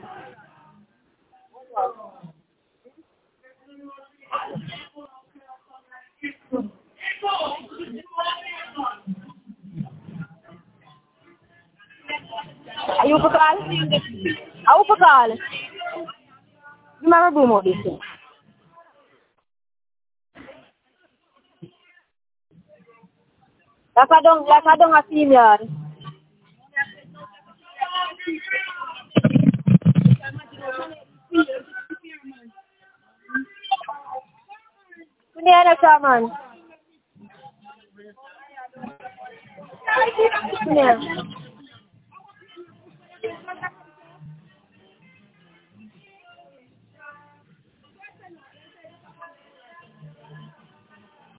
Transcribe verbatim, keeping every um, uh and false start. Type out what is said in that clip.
Are you for call? Are you for call? You might do more this. Like I don't, like I don't have senior. Kuni anak saman. Kuni.